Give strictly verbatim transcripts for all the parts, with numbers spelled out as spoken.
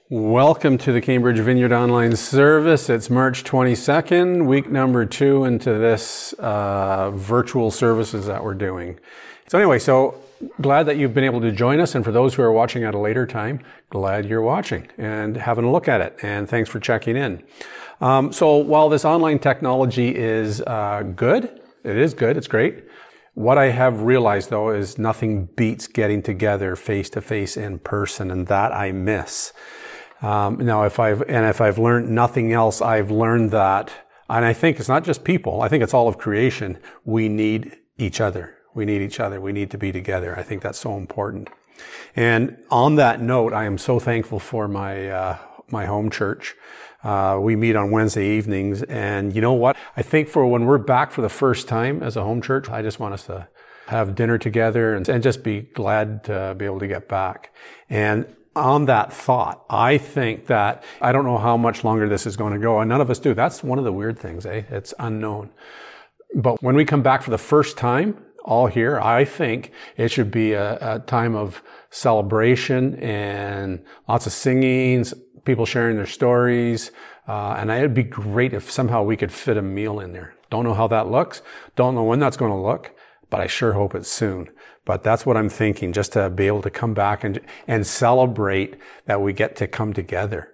Welcome to the Cambridge Vineyard Online Service. It's March twenty-second, week number two into this uh, virtual services that we're doing. So anyway, so glad that you've been able to join us. And for those who are watching at a later time, glad you're watching and having a look at it. And thanks for checking in. Um, so while this online technology is uh, good, it is good, it's great. What I have realized though is nothing beats getting together face to face in person, and that I miss. Um, now, if I've, and if I've learned nothing else, I've learned that, and I think it's not just people, I think it's all of creation. We need each other. We need each other. We need to be together. I think that's so important. And on that note, I am so thankful for my, uh, my home church. Uh, we meet on Wednesday evenings, and you know what? I think for when we're back for the first time as a home church, I just want us to have dinner together and, and just be glad to be able to get back. And on that thought, I think that I don't know how much longer this is going to go, and none of us do. That's one of the weird things, eh? It's unknown. But when we come back for the first time, all here, I think it should be a, a time of celebration and lots of singing, people sharing their stories, uh, and it'd be great if somehow we could fit a meal in there. Don't know how that looks, don't know when that's going to look, but I sure hope it's soon. But that's what I'm thinking, just to be able to come back and and celebrate that we get to come together.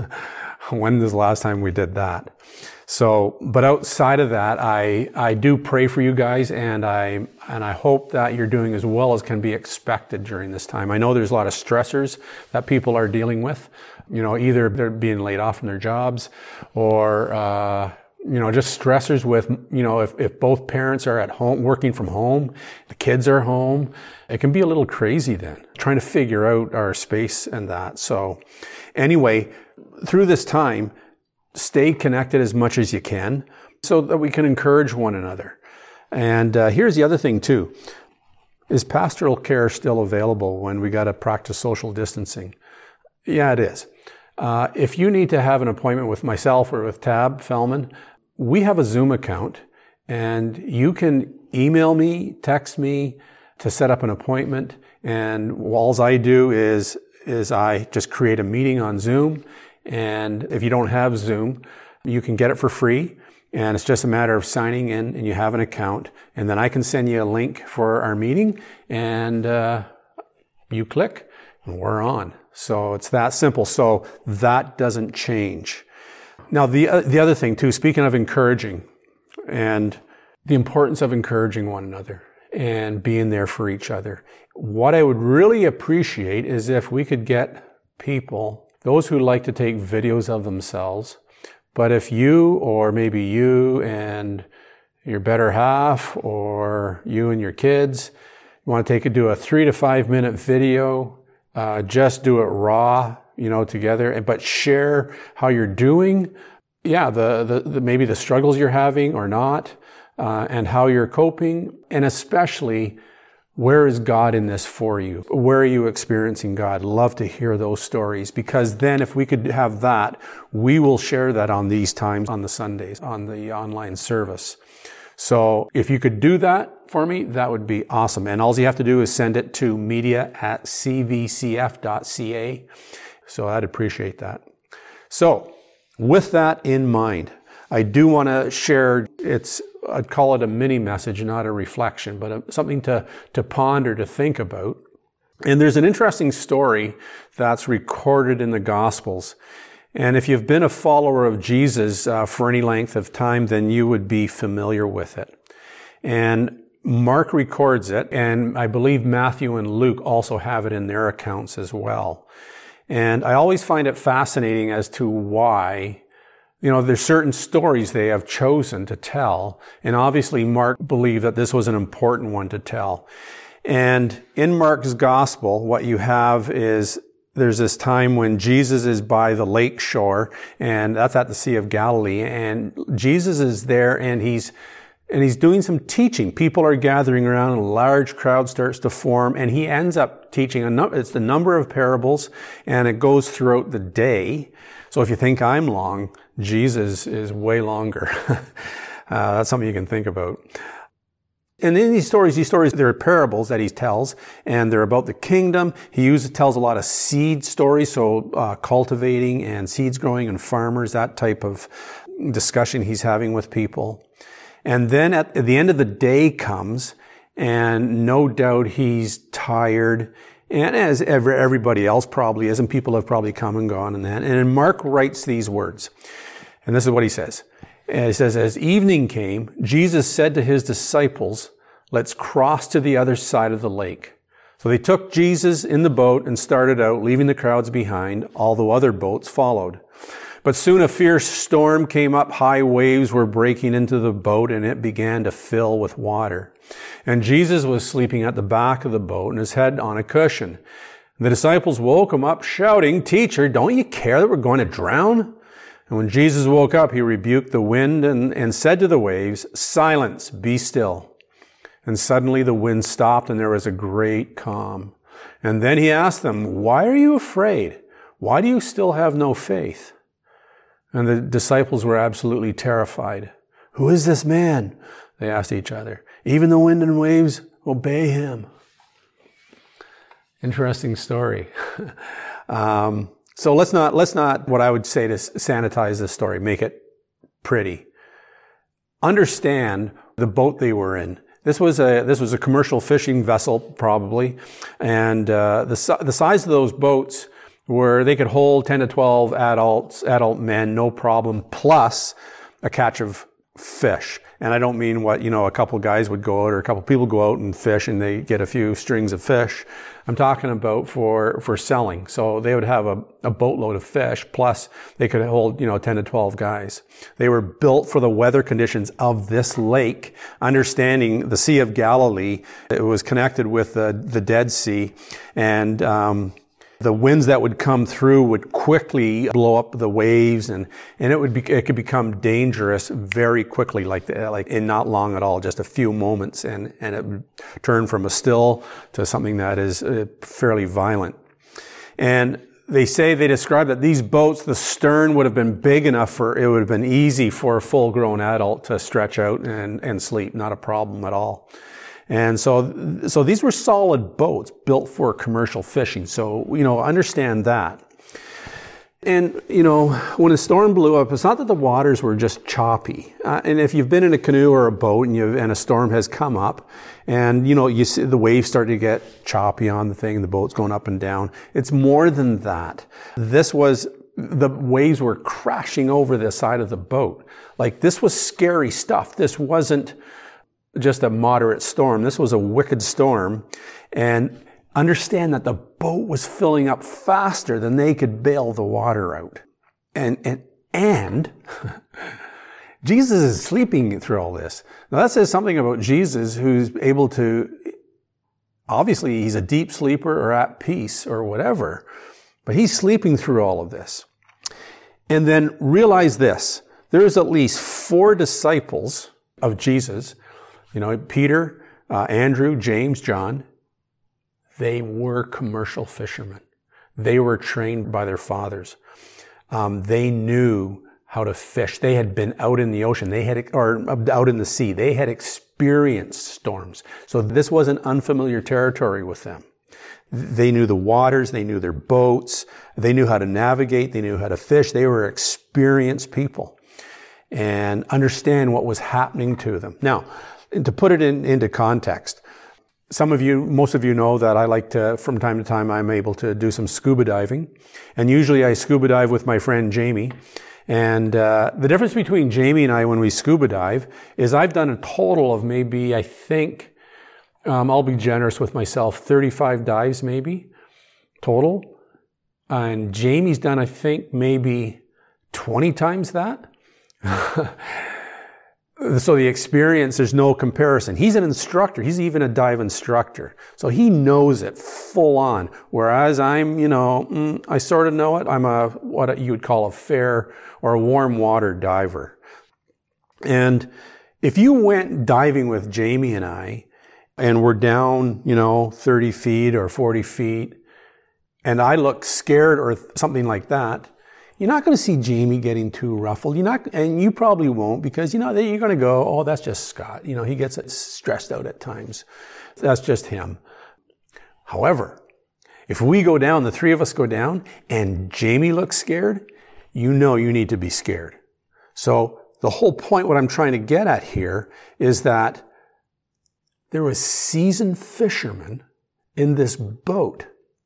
When was the last time we did that? So, but outside of that, I I do pray for you guys, and I and I hope that you're doing as well as can be expected during this time. I know there's a lot of stressors that people are dealing with. You know, either they're being laid off from their jobs, or uh you know, just stressors with, you know, if, if both parents are at home, working from home, the kids are home, it can be a little crazy then, trying to figure out our space and that. So anyway, through this time, stay connected as much as you can so that we can encourage one another. And uh, here's the other thing too. Is pastoral care still available when we got to practice social distancing? Yeah, it is. Uh, if you need to have an appointment with myself or with Tab Fellman, we have a Zoom account, and you can email me, text me to set up an appointment. And all I do is, is I just create a meeting on Zoom. And if you don't have Zoom, you can get it for free. And it's just a matter of signing in, and you have an account. And then I can send you a link for our meeting, and uh, you click and we're on. So it's that simple. So that doesn't change. Now, the uh, the other thing too, speaking of encouraging and the importance of encouraging one another and being there for each other, what I would really appreciate is if we could get people, those who like to take videos of themselves, but if you or maybe you and your better half or you and your kids want to take it, do a three to five minute video, uh, just do it raw, you know, together, but share how you're doing. Yeah, the, the, the maybe the struggles you're having or not, uh, and how you're coping, and especially where is God in this for you? Where are you experiencing God? Love to hear those stories, because then if we could have that, we will share that on these times, on the Sundays, on the online service. So if you could do that for me, that would be awesome. And all you have to do is send it to media at c v c f dot c a. So I'd appreciate that. So with that in mind, I do want to share, it's, I'd call it a mini message, not a reflection, but a, something to, to ponder, to think about. And there's an interesting story that's recorded in the Gospels. And if you've been a follower of Jesus uh, for any length of time, then you would be familiar with it. And Mark records it, and I believe Matthew and Luke also have it in their accounts as well. And I always find it fascinating as to why, you know, there's certain stories they have chosen to tell. And obviously Mark believed that this was an important one to tell. And in Mark's gospel, what you have is there's this time when Jesus is by the lake shore, and that's at the Sea of Galilee. And Jesus is there, and he's And he's doing some teaching. People are gathering around, a large crowd starts to form, and he ends up teaching a number, it's the number of parables, and it goes throughout the day. So if you think I'm long, Jesus is way longer. uh, that's something you can think about. And in these stories, these stories, they're parables that he tells, and they're about the kingdom. He uses, tells a lot of seed stories, so uh, cultivating and seeds growing and farmers, that type of discussion he's having with people. And then at, at the end of the day comes, and no doubt he's tired, and as ever, everybody else probably is, and people have probably come and gone and that. And Mark writes these words, and this is what he says. And he says, as evening came, Jesus said to his disciples, let's cross to the other side of the lake. So they took Jesus in the boat and started out, leaving the crowds behind, although other boats followed. But soon a fierce storm came up, high waves were breaking into the boat, and it began to fill with water. And Jesus was sleeping at the back of the boat and his head on a cushion. The disciples woke him up, shouting, Teacher, don't you care that we're going to drown? And when Jesus woke up, he rebuked the wind and, and said to the waves, Silence, be still. And suddenly the wind stopped and there was a great calm. And then he asked them, Why are you afraid? Why do you still have no faith? And the disciples were absolutely terrified. Who is this man? They asked each other. Even the wind and waves obey him. Interesting story. um, so let's not, let's not, what I would say to sanitize this story, make it pretty. Understand the boat they were in. This was a, this was a commercial fishing vessel, probably. And, uh, the, the size of those boats were, they could hold ten to twelve adults, adult men, no problem, plus a catch of fish. And I don't mean what, you know, a couple guys would go out or a couple people go out and fish and they get a few strings of fish. I'm talking about for, for selling. So they would have a, a boatload of fish, plus they could hold, you know, ten to twelve guys. They were built for the weather conditions of this lake, understanding the Sea of Galilee. It was connected with the, the Dead Sea, and, um, the winds that would come through would quickly blow up the waves, and, and it would be, it could become dangerous very quickly, like, like in not long at all, just a few moments, and, and it would turn from a still to something that is fairly violent. And they say, they describe that these boats, the stern would have been big enough for, it would have been easy for a full-grown adult to stretch out and, and sleep, not a problem at all. And so, so these were solid boats built for commercial fishing. So, you know, understand that. And, you know, when a storm blew up, it's not that the waters were just choppy. Uh, and if you've been in a canoe or a boat and you've, and a storm has come up and, you know, you see the waves start to get choppy on the thing and the boat's going up and down. It's more than that. This was, the waves were crashing over the side of the boat. Like, this was scary stuff. This wasn't just a moderate storm. This was a wicked storm. And understand that the boat was filling up faster than they could bail the water out. And, and, and Jesus is sleeping through all this. Now that says something about Jesus, who's able to, obviously he's a deep sleeper or at peace or whatever, but he's sleeping through all of this. And then realize this, there's at least four disciples of Jesus. You know, Peter, uh, Andrew, James, John, they were commercial fishermen. They were trained by their fathers. Um, they knew how to fish. They had been out in the ocean. They had, or out in the sea. They had experienced storms. So this wasn't unfamiliar territory with them. They knew the waters. They knew their boats. They knew how to navigate. They knew how to fish. They were experienced people and understand what was happening to them. Now, and to put it in, into context, some of you, most of you know that I like to, from time to time, I'm able to do some scuba diving. And usually I scuba dive with my friend Jamie. And uh, the difference between Jamie and I when we scuba dive is I've done a total of maybe, I think, um, I'll be generous with myself, thirty-five dives maybe, total. And Jamie's done, I think, maybe twenty times that. So the experience, there's no comparison. He's an instructor. He's even a dive instructor. So he knows it full on. Whereas I'm, you know, mm, I sort of know it. I'm a, what you would call a fair or a warm water diver. And if you went diving with Jamie and I, and we're down, you know, thirty feet or forty feet, and I look scared or something like that, You're not going to see Jamie getting too ruffled. You're not, and you probably won't, because, you know, you're going to go, oh, that's just Scott. You know, he gets stressed out at times. That's just him. However, if we go down, the three of us go down, and Jamie looks scared, you know you need to be scared. So the whole point, what I'm trying to get at here, is that there were seasoned fishermen in this boat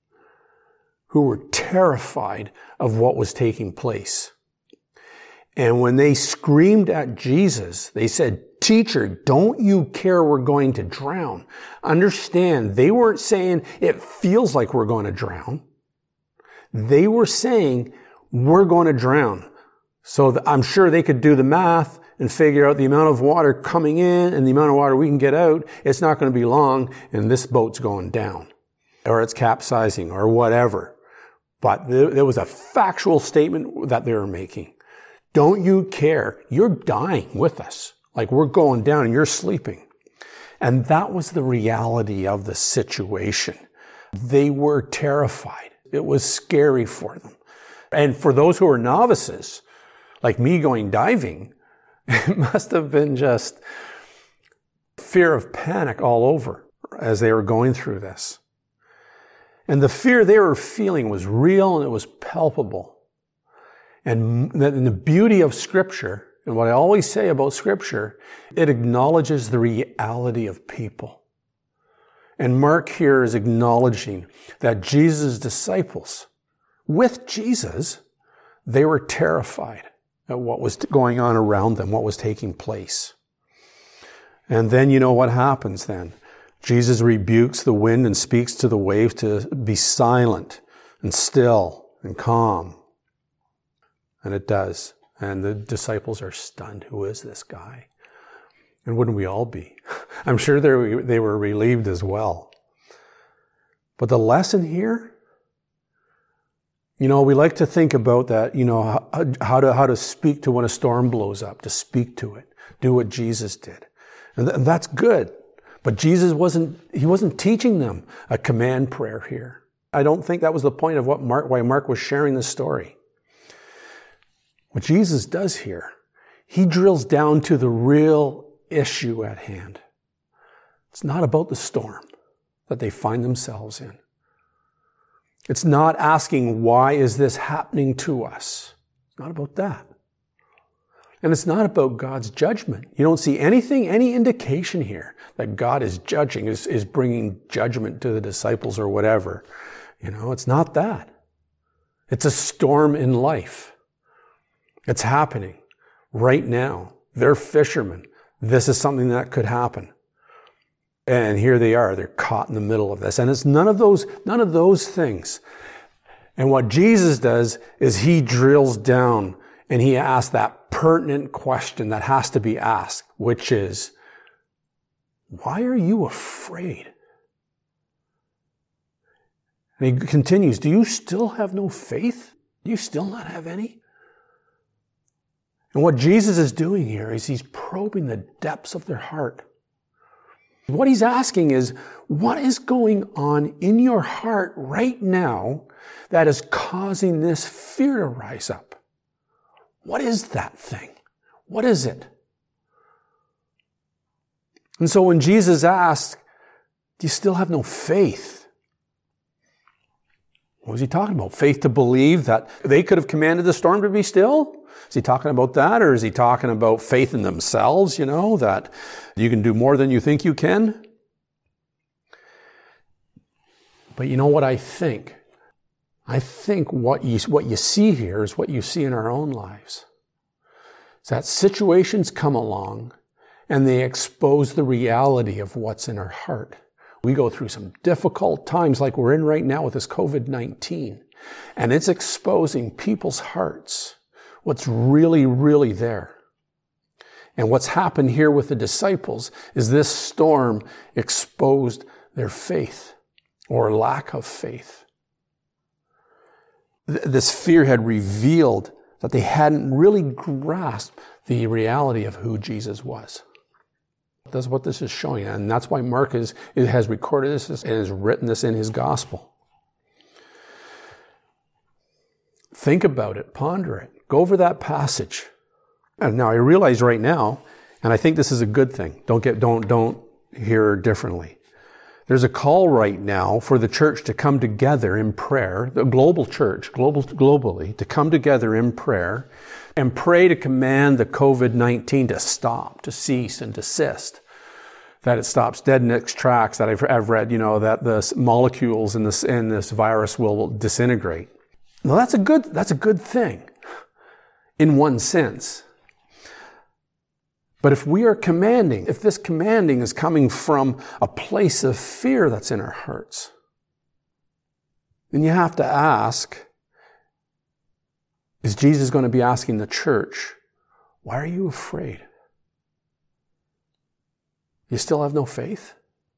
who were terrified of what was taking place. And when they screamed at Jesus, they said, "Teacher, don't you care we're going to drown?" Understand, they weren't saying it feels like we're going to drown. They were saying we're going to drown. So I'm sure they could do the math and figure out the amount of water coming in and the amount of water we can get out. It's not going to be long, and this boat's going down, or it's capsizing, or whatever. But there was a factual statement that they were making. Don't you care? You're dying with us. Like, we're going down and you're sleeping. And that was the reality of the situation. They were terrified. It was scary for them. And for those who are novices, like me going diving, it must have been just fear of panic all over as they were going through this. And the fear they were feeling was real and it was palpable. And the beauty of Scripture, and what I always say about Scripture, it acknowledges the reality of people. And Mark here is acknowledging that Jesus' disciples, with Jesus, they were terrified at what was going on around them, what was taking place. And then you know what happens then. Jesus rebukes the wind and speaks to the waves to be silent and still and calm. And it does. And the disciples are stunned. Who is this guy? And wouldn't we all be? I'm sure they were relieved as well. But the lesson here, you know, we like to think about that, you know, how to, how to speak to when a storm blows up, to speak to it, do what Jesus did. And, th- and that's good. But Jesus wasn't, he wasn't teaching them a command prayer here. I don't think that was the point of what Mark, why Mark was sharing this story. What Jesus does here, he drills down to the real issue at hand. It's not about the storm that they find themselves in. It's not asking, why is this happening to us? It's not about that. And it's not about God's judgment. You don't see anything, any indication here that God is judging, is, is bringing judgment to the disciples or whatever. You know, it's not that. It's a storm in life. It's happening right now. They're fishermen. This is something that could happen. And here they are. They're caught in the middle of this. And it's none of those, none of those things. And what Jesus does is he drills down and he asks that pertinent question that has to be asked, which is, why are you afraid? And he continues, do you still have no faith? Do you still not have any? And what Jesus is doing here is he's probing the depths of their heart. What he's asking is, what is going on in your heart right now that is causing this fear to rise up? What is that thing? What is it? And so when Jesus asked, do you still have no faith? What was he talking about? Faith to believe that they could have commanded the storm to be still? Is he talking about that? Or is he talking about faith in themselves, you know, that you can do more than you think you can? But you know what I think? I think what you, what you see here is what you see in our own lives. It's that situations come along and they expose the reality of what's in our heart. We go through some difficult times like we're in right now with this covid nineteen, and it's exposing people's hearts, what's really, really there. And what's happened here with the disciples is this storm exposed their faith or lack of faith. This fear had revealed that they hadn't really grasped the reality of who Jesus was. That's what this is showing. And that's why Mark is, has recorded this and has written this in his gospel. Think about it, ponder it, go over that passage. And now I realize right now, and I think this is a good thing. Don't get, don't, don't hear differently. There's a call right now for the church to come together in prayer, the global church, global, globally, to come together in prayer and pray to command the covid nineteen to stop, to cease and desist. That it stops dead in its tracks, that I've, I've read, you know, that the molecules in this, in this virus will disintegrate. Now that's a good, that's a good thing in one sense. But if we are commanding, if this commanding is coming from a place of fear that's in our hearts, then you have to ask, is Jesus going to be asking the church, why are you afraid? You still have no faith?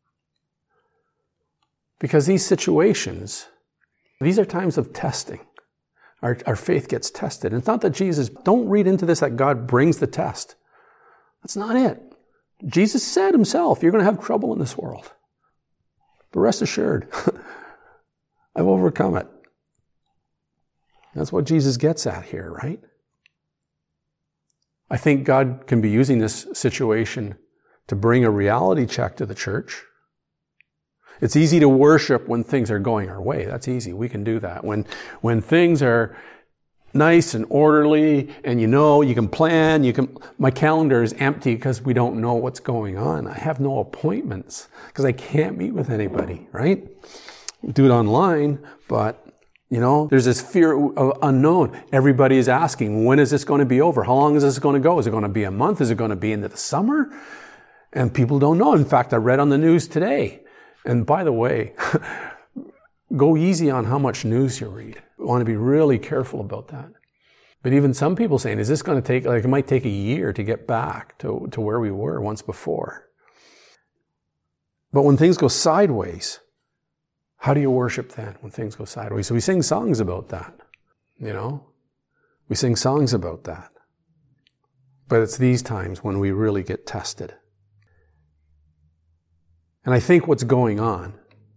Because these situations, these are times of testing. Our, our faith gets tested. And it's not that Jesus, don't read into this that God brings the test. That's not it. Jesus said himself, you're going to have trouble in this world. But rest assured, I've overcome it. That's what Jesus gets at here, right? I think God can be using this situation to bring a reality check to the church. It's easy to worship when things are going our way. That's easy. We can do that. When, when things are nice and orderly, and you know, you can plan, you can, my calendar is empty because we don't know what's going on. I have no appointments because I can't meet with anybody, right? Do it online, but you know, there's this fear of unknown. Everybody is asking, when is this going to be over? How long is this going to go? Is it going to be a month? Is it going to be into the summer? And people don't know. In fact, I read on the news today, and by the way, go easy on how much news you read. We want to be really careful about that. But even some people saying, is this going to take, like it might take a year to get back to, to where we were once before. But when things go sideways, how do you worship then when things go sideways? So we sing songs about that, you know? We sing songs about that. But it's these times when we really get tested. And I think what's going on,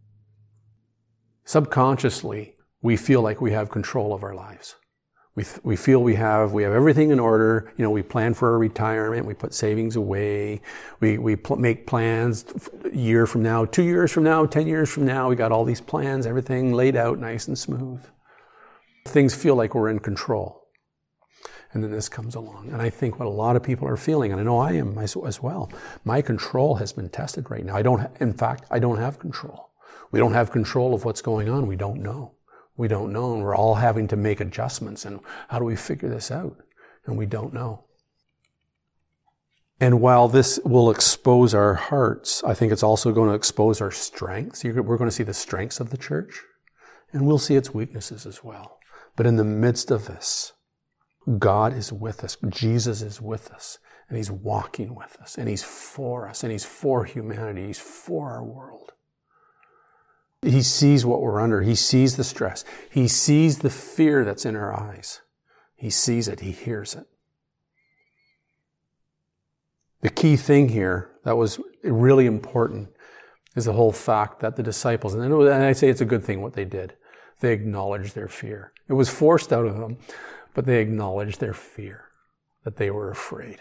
subconsciously, we feel like we have control of our lives. We th- we feel we have we have everything in order. You know, we plan for our retirement. We put savings away. We we pl- make plans a year from now, two years from now, ten years from now. We got all these plans, everything laid out nice and smooth. Things feel like we're in control. And then this comes along. And I think what a lot of people are feeling, and I know I am as, as well, my control has been tested right now. I don't, ha- in fact, I don't have control. We don't have control of what's going on. We don't know. We don't know, and we're all having to make adjustments. And how do we figure this out? And we don't know. And while this will expose our hearts, I think it's also going to expose our strengths. We're going to see the strengths of the church, and we'll see its weaknesses as well. But in the midst of this, God is with us. Jesus is with us, and He's walking with us, and He's for us, and He's for humanity. He's for our world. He sees what we're under. He sees the stress. He sees the fear that's in our eyes. He sees it. He hears it. The key thing here that was really important is the whole fact that the disciples, and I say it's a good thing what they did, they acknowledged their fear. It was forced out of them, but they acknowledged their fear, that they were afraid.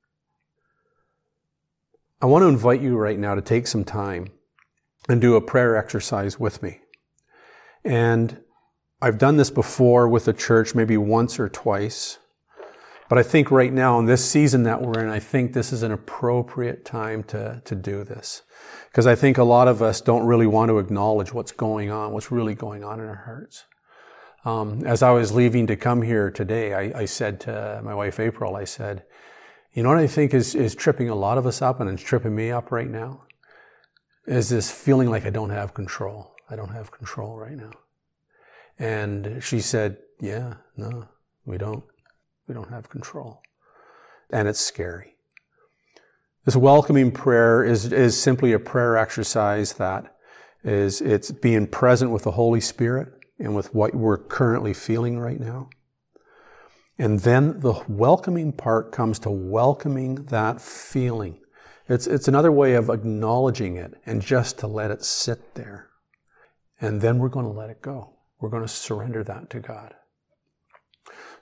I want to invite you right now to take some time and do a prayer exercise with me. And I've done this before with the church, maybe once or twice. But I think right now in this season that we're in, I think this is an appropriate time to, to do this. Because I think a lot of us don't really want to acknowledge what's going on, what's really going on in our hearts. Um, as I was leaving to come here today, I, I said to my wife April, I said, you know what I think is, is tripping a lot of us up, and it's tripping me up right now? Is this feeling like I don't have control. I don't have control right now. And she said, yeah, no, we don't. We don't have control. And it's scary. This welcoming prayer is, is simply a prayer exercise that is, it's being present with the Holy Spirit and with what we're currently feeling right now. And then the welcoming part comes to welcoming that feeling. It's, it's another way of acknowledging it and just to let it sit there. And then we're going to let it go. We're going to surrender that to God.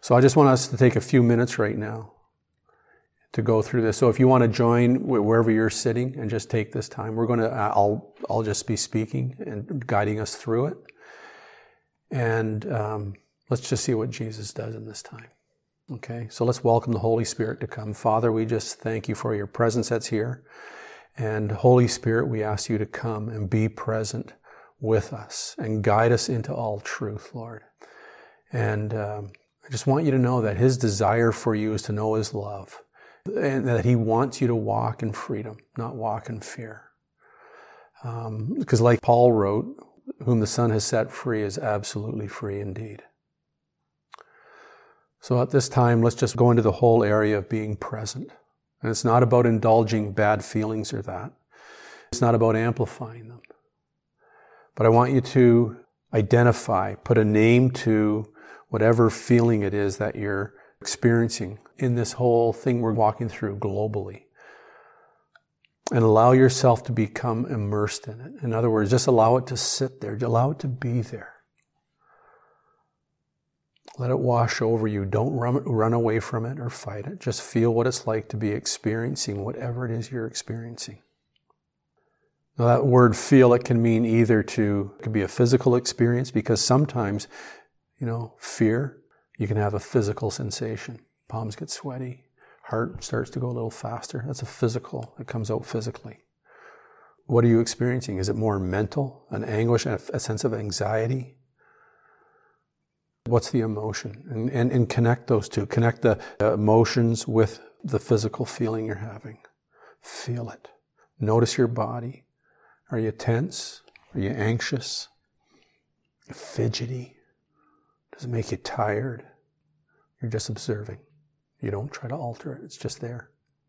So I just want us to take a few minutes right now to go through this. So if you want to join wherever you're sitting and just take this time, we're going to, I'll, I'll just be speaking and guiding us through it. And um, let's just see what Jesus does in this time. Okay, so let's welcome the Holy Spirit to come. Father, we just thank you for your presence that's here. And Holy Spirit, we ask you to come and be present with us and guide us into all truth, Lord. And um, I just want you to know that his desire for you is to know his love, and that he wants you to walk in freedom, not walk in fear. Um, because like Paul wrote, whom the Son has set free is absolutely free indeed. So at this time, let's just go into the whole area of being present. And it's not about indulging bad feelings or that. It's not about amplifying them. But I want you to identify, put a name to whatever feeling it is that you're experiencing in this whole thing we're walking through globally. And allow yourself to become immersed in it. In other words, just allow it to sit there. Allow it to be there. Let it wash over you. Don't run, run away from it or fight it. Just feel what it's like to be experiencing whatever it is you're experiencing. Now that word feel, it can mean either to, it could be a physical experience, because sometimes, you know, fear, you can have a physical sensation. Palms get sweaty. Heart starts to go a little faster. That's a physical. It comes out physically. What are you experiencing? Is it more mental, an anguish, a, a sense of anxiety? What's the emotion? And, and, and connect those two. Connect the emotions with the physical feeling you're having. Feel it. Notice your body. Are you tense? Are you anxious? Fidgety? Does it make you tired? You're just observing. You don't try to alter it. It's just there.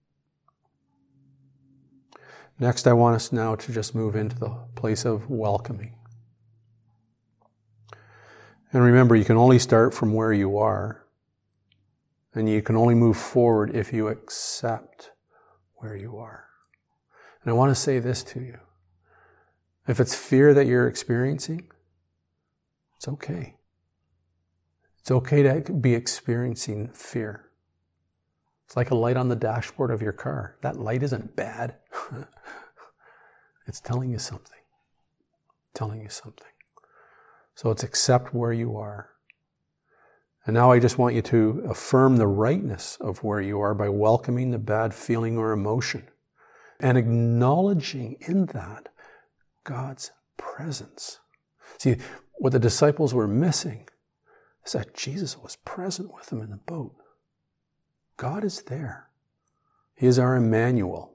Next, I want us now to just move into the place of welcoming. And remember, you can only start from where you are, and you can only move forward if you accept where you are. And I want to say this to you. If it's fear that you're experiencing, it's okay. It's okay to be experiencing fear. It's like a light on the dashboard of your car. That light isn't bad. It's telling you something. Telling you something. So it's accept where you are. And now I just want you to affirm the rightness of where you are by welcoming the bad feeling or emotion and acknowledging in that God's presence. See, what the disciples were missing is that Jesus was present with them in the boat. God is there. He is our Emmanuel.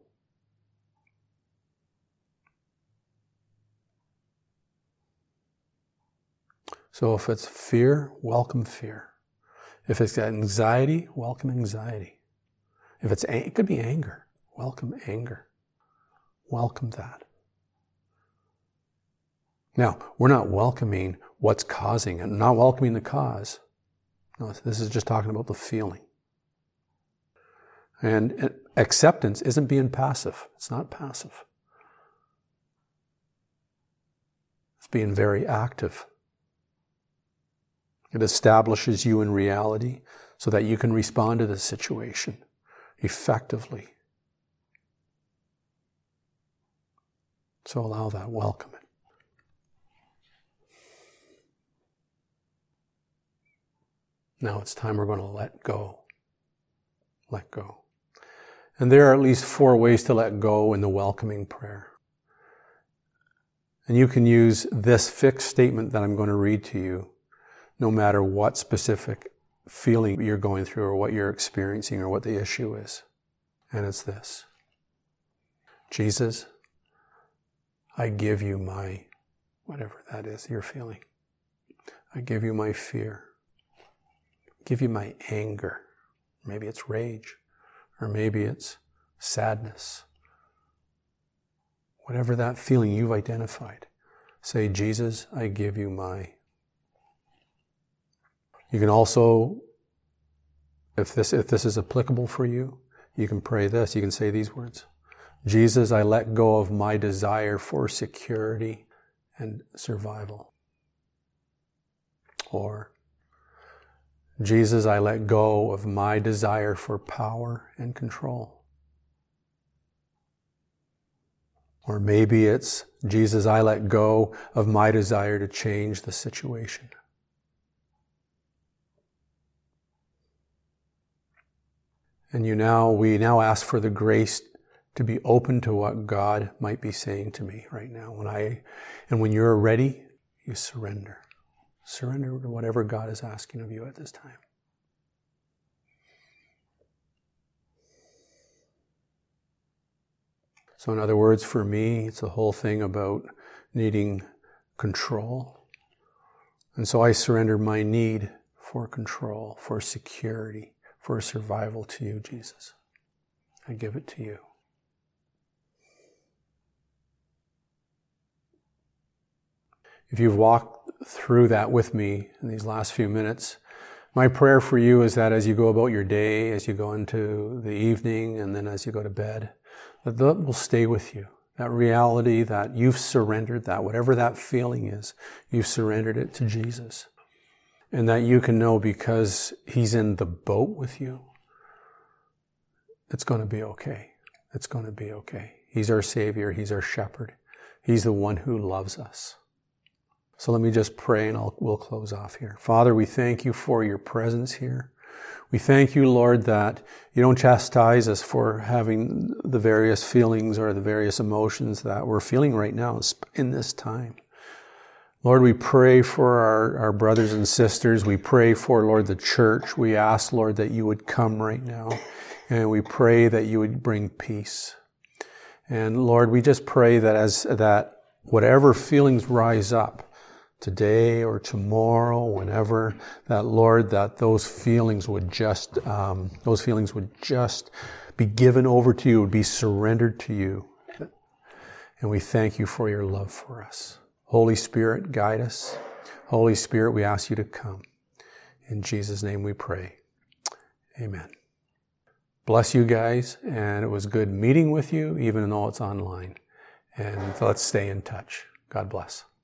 So if it's fear, welcome fear. If it's anxiety, welcome anxiety. If it's, it could be anger, welcome anger. Welcome that. Now, we're not welcoming what's causing it, not welcoming the cause. No, this is just talking about the feeling. And acceptance isn't being passive. It's not passive. It's being very active. It establishes you in reality so that you can respond to the situation effectively. So allow that, welcome it. Now it's time we're going to let go. Let go. And there are at least four ways to let go in the welcoming prayer. And you can use this fixed statement that I'm going to read to you, no matter what specific feeling you're going through or what you're experiencing or what the issue is. And it's this. Jesus, I give you my, whatever that is you're feeling. I give you my fear. I give you my anger. Maybe it's rage. Or maybe it's sadness. Whatever that feeling you've identified. Say, Jesus, I give you my. You can also, if this, if this is applicable for you, you can pray this. You can say these words. Jesus, I let go of my desire for security and survival. Or, Jesus, I let go of my desire for power and control. Or maybe it's, Jesus, I let go of my desire to change the situation. And you now, we now ask for the grace to be open to what God might be saying to me right now. When I, and when you're ready, you surrender. Surrender to whatever God is asking of you at this time. So in other words, for me, it's the whole thing about needing control. And so I surrender my need for control, for security, for survival to you, Jesus. I give it to you. If you've walked through that with me in these last few minutes, my prayer for you is that as you go about your day, as you go into the evening, and then as you go to bed, that that will stay with you. That reality that you've surrendered that, whatever that feeling is, you've surrendered it to Jesus. And that you can know because He's in the boat with you, it's going to be okay. It's going to be okay. He's our Savior. He's our shepherd. He's the one who loves us. So let me just pray and I'll, we'll close off here. Father, we thank you for your presence here. We thank you, Lord, that you don't chastise us for having the various feelings or the various emotions that we're feeling right now in this time. Lord, we pray for our, our brothers and sisters. We pray for, Lord, the church. We ask, Lord, that you would come right now. And we pray that you would bring peace. And Lord, we just pray that as that whatever feelings rise up today or tomorrow, whenever, that Lord, that those feelings would just, um, those feelings would just be given over to you, would be surrendered to you. And we thank you for your love for us. Holy Spirit, guide us. Holy Spirit, we ask you to come. In Jesus' name we pray. Amen. Bless you guys, and it was good meeting with you, even though it's online. And let's stay in touch. God bless.